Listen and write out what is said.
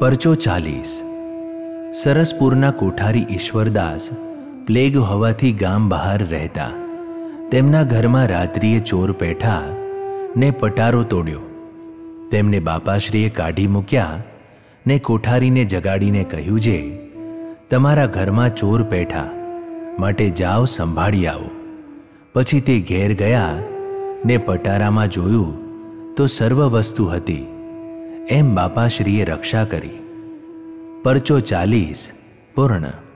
પરચો 40 સરસપુરના કોઠારી Ishwardas plague હોવાથી ગામ બહાર રહેતા. તેમના ઘરમાં રાત્રિએ ચોર પેઠા ને પટારો તોડ્યો. તેમને બાપાશ્રીએ કાઢી મૂક્યા ને કોઠારીને જગાડીને કહ્યું, જે તમારા ઘરમાં ચોર પેઠા, માટે જાઓ સંભાળી આવો. પછી તે ઘેર ગયા ને પટારામાં જોયું તો સર્વ વસ્તુ હતી. એમ બાપાશ્રીએ રક્ષા કરી. પરચો 40 પૂર્ણ.